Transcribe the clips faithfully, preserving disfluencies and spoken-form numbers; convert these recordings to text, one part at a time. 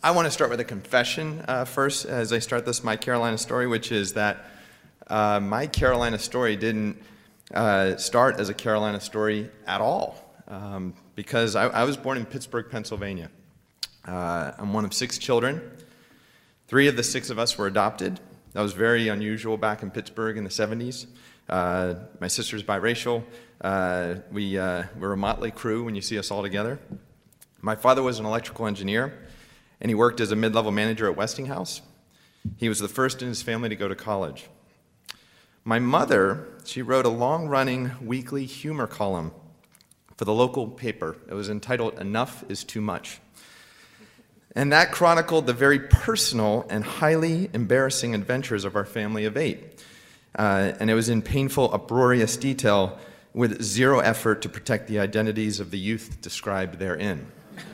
I want to start with a confession uh, first as I start this My Carolina story, which is that uh, my Carolina story didn't uh, start as a Carolina story at all, um, because I, I was born in Pittsburgh, Pennsylvania. Uh, I'm one of six children. Three of the six of us were adopted. That was very unusual back in Pittsburgh in the seventies. Uh, my sister's biracial. Uh, we uh, were a motley crew when you see us all together. My father was an electrical engineer, and he worked as a mid-level manager at Westinghouse. He was the first in his family to go to college. My mother, she wrote a long-running weekly humor column for the local paper. It was entitled, "Enough is Too Much." And that chronicled the very personal and highly embarrassing adventures of our family of eight. Uh, and it was in painful, uproarious detail with zero effort to protect the identities of the youth described therein.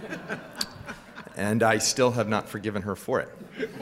And I still have not forgiven her for it.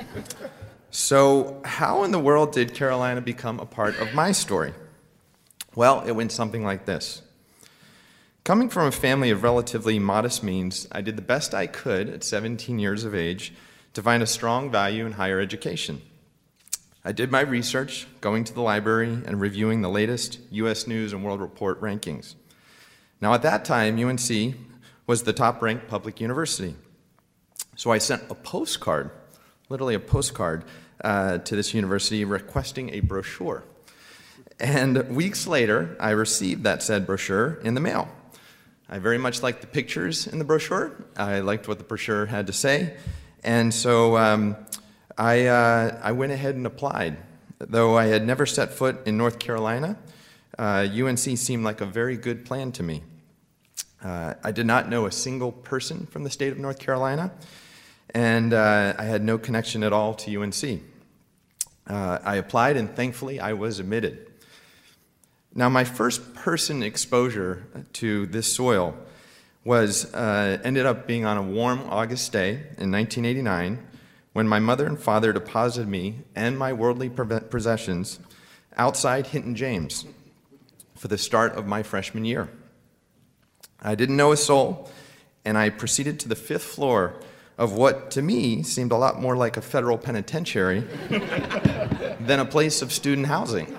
So how in the world did Carolina become a part of my story? Well, it went something like this. Coming from a family of relatively modest means, I did the best I could at seventeen years of age to find a strong value in higher education. I did my research, going to the library and reviewing the latest U S News and World Report rankings. Now at that time, U N C was the top-ranked public university. So I sent a postcard, literally a postcard, uh, to this university requesting a brochure. And weeks later, I received that said brochure in the mail. I very much liked the pictures in the brochure. I liked what the brochure had to say. And so um, I, uh, I went ahead and applied. Though I had never set foot in North Carolina, uh, U N C seemed like a very good plan to me. Uh, I did not know a single person from the state of North Carolina, and uh, I had no connection at all to U N C. Uh, I applied, and thankfully I was admitted. Now, my first person exposure to this soil was uh, ended up being on a warm August day in nineteen eighty-nine, when my mother and father deposited me and my worldly possessions outside Hinton James for the start of my freshman year. I didn't know a soul, and I proceeded to the fifth floor of what, to me, seemed a lot more like a federal penitentiary than a place of student housing.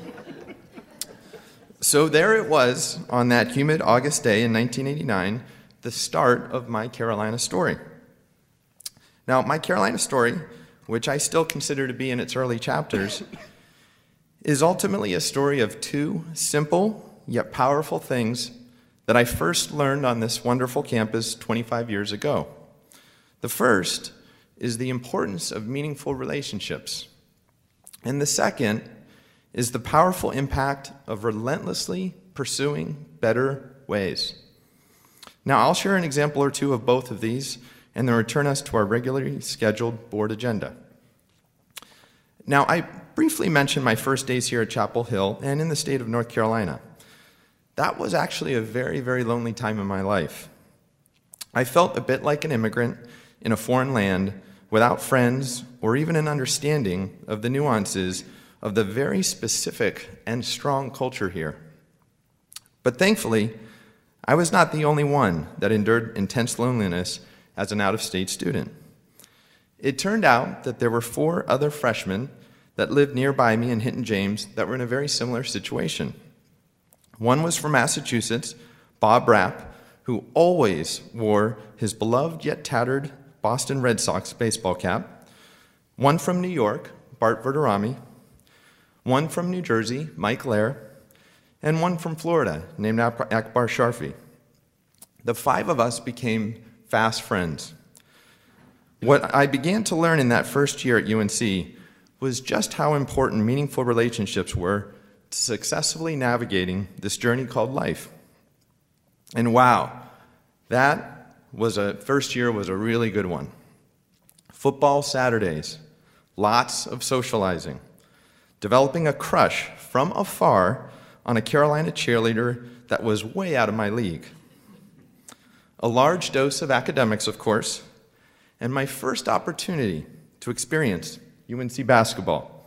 So there it was, on that humid August day in nineteen eighty-nine, the start of My Carolina story. Now, My Carolina story, which I still consider to be in its early chapters, is ultimately a story of two simple yet powerful things that I first learned on this wonderful campus twenty-five years ago. The first is the importance of meaningful relationships, and the second is the powerful impact of relentlessly pursuing better ways. Now, I'll share an example or two of both of these and then return us to our regularly scheduled board agenda. Now, I briefly mentioned my first days here at Chapel Hill and in the state of North Carolina. That was actually a very, very lonely time in my life. I felt a bit like an immigrant in a foreign land without friends or even an understanding of the nuances of the very specific and strong culture here. But thankfully, I was not the only one that endured intense loneliness as an out-of-state student. It turned out that there were four other freshmen that lived nearby me in Hinton James that were in a very similar situation. One was from Massachusetts, Bob Rapp, who always wore his beloved yet tattered Boston Red Sox baseball cap. One from New York, Bart Verderami. One from New Jersey, Mike Lair, and one from Florida, named Akbar Sharfi. The five of us became fast friends. What I began to learn in that first year at U N C was just how important meaningful relationships were to successfully navigating this journey called life. And wow, that was a first year was a really good one. Football Saturdays, lots of socializing, developing a crush from afar on a Carolina cheerleader that was way out of my league. A large dose of academics, of course, and my first opportunity to experience U N C basketball.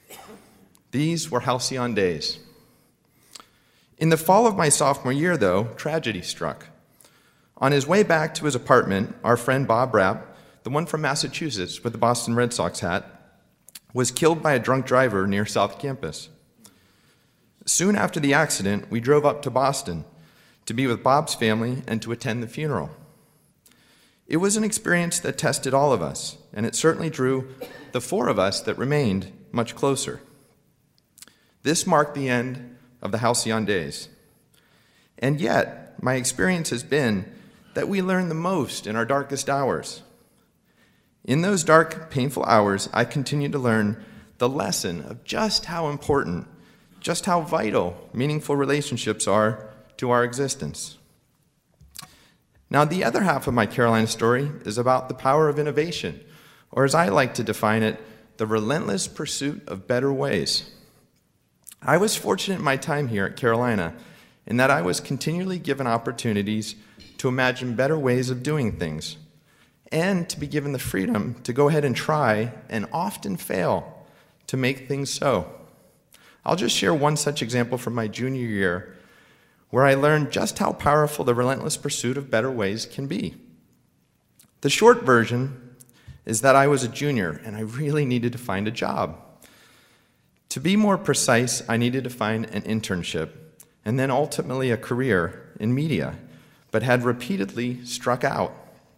These were halcyon days. In the fall of my sophomore year, though, tragedy struck. On his way back to his apartment, our friend Bob Rapp the one from Massachusetts with the Boston Red Sox hat, was killed by a drunk driver near South Campus. Soon after the accident, we drove up to Boston to be with Bob's family and to attend the funeral. It was an experience that tested all of us, and it certainly drew the four of us that remained much closer. This marked the end of the halcyon days. And yet, my experience has been that we learn the most in our darkest hours. In those dark, painful hours, I continue to learn the lesson of just how important, just how vital meaningful relationships are to our existence. Now, the other half of my Carolina story is about the power of innovation, or as I like to define it, the relentless pursuit of better ways. I was fortunate in my time here at Carolina in that I was continually given opportunities to imagine better ways of doing things, and to be given the freedom to go ahead and try, and often fail, to make things so. I'll just share one such example from my junior year, where I learned just how powerful the relentless pursuit of better ways can be. The short version is that I was a junior, and I really needed to find a job. To be more precise, I needed to find an internship, and then ultimately a career in media, but had repeatedly struck out.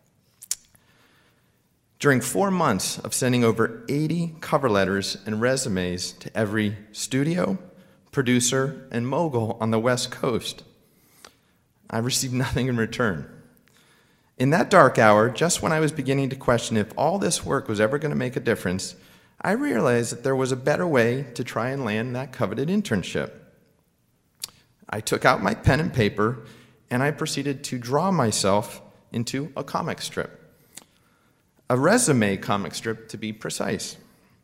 During four months of sending over eighty cover letters and resumes to every studio, producer, and mogul on the West Coast, I received nothing in return. In that dark hour, just when I was beginning to question if all this work was ever going to make a difference, I realized that there was a better way to try and land that coveted internship. I took out my pen and paper, and I proceeded to draw myself into a comic strip. A resume comic strip, to be precise.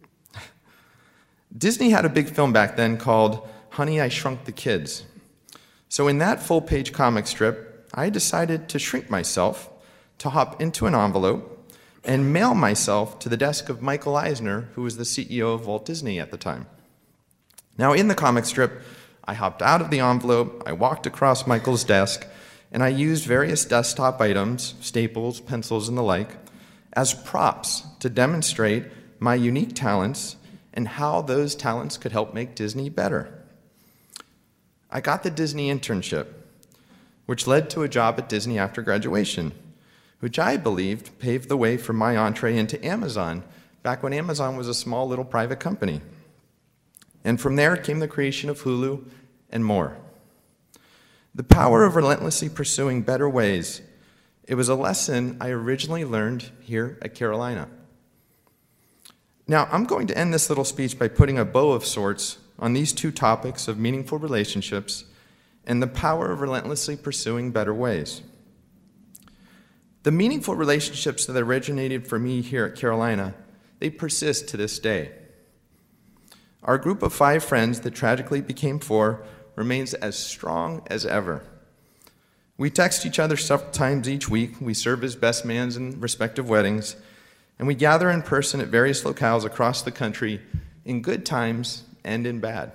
Disney had a big film back then called Honey, I Shrunk the Kids. So in that full-page comic strip, I decided to shrink myself, to hop into an envelope, and mail myself to the desk of Michael Eisner, who was the C E O of Walt Disney at the time. Now, in the comic strip, I hopped out of the envelope, I walked across Michael's desk, and I used various desktop items, staples, pencils, and the like, as props to demonstrate my unique talents and how those talents could help make Disney better. I got the Disney internship, which led to a job at Disney after graduation, which I believed paved the way for my entree into Amazon, back when Amazon was a small little private company. And from there came the creation of Hulu and more. The power of relentlessly pursuing better ways, it was a lesson I originally learned here at Carolina. Now, I'm going to end this little speech by putting a bow of sorts on these two topics of meaningful relationships and the power of relentlessly pursuing better ways. The meaningful relationships that originated for me here at Carolina, they persist to this day. Our group of five friends that tragically became four remains as strong as ever. We text each other several times each week, we serve as best mans in respective weddings, and we gather in person at various locales across the country in good times and in bad.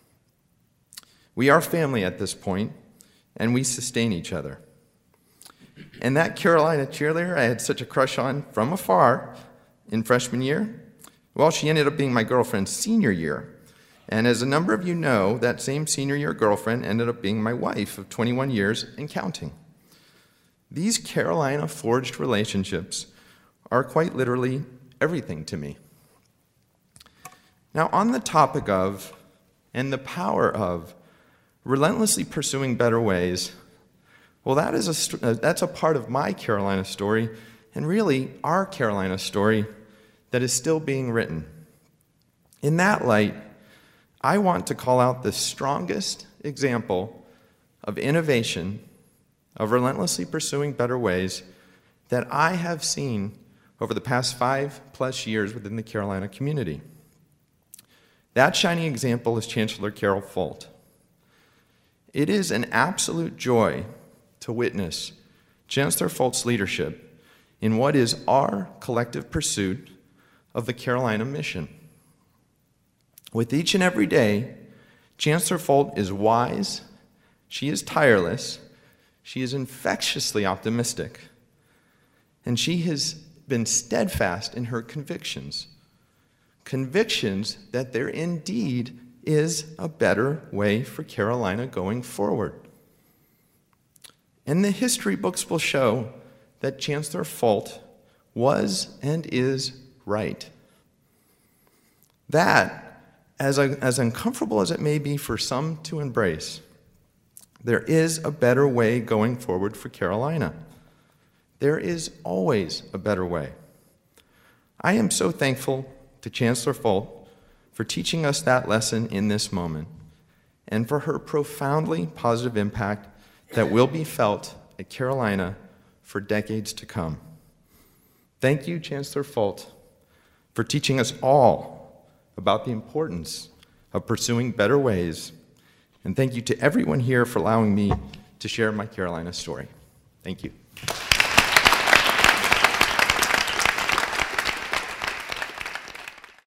We are family at this point, and we sustain each other. And that Carolina cheerleader I had such a crush on from afar in freshman year, well, she ended up being my girlfriend senior year. And as a number of you know, that same senior year girlfriend ended up being my wife of twenty-one years and counting. These Carolina forged relationships are quite literally everything to me. Now, on the topic of, and the power of, relentlessly pursuing better ways, well, that is a, that's a part of my Carolina story, and really our Carolina story that is still being written. In that light, I want to call out the strongest example of innovation, of relentlessly pursuing better ways, that I have seen over the past five plus years within the Carolina community. That shining example is Chancellor Carol Folt. It is an absolute joy to witness Chancellor Folt's leadership in what is our collective pursuit of the Carolina mission. With each and every day, Chancellor Folt is wise, she is tireless, she is infectiously optimistic, and she has been steadfast in her convictions. Convictions that there indeed is a better way for Carolina going forward. And the history books will show that Chancellor Folt was and is right. That, as, as uncomfortable as it may be for some to embrace, there is a better way going forward for Carolina. There is always a better way. I am so thankful to Chancellor Folt for teaching us that lesson in this moment, and for her profoundly positive impact that will be felt at Carolina for decades to come. Thank you, Chancellor Folt, for teaching us all about the importance of pursuing better ways. And thank you to everyone here for allowing me to share my Carolina story. Thank you.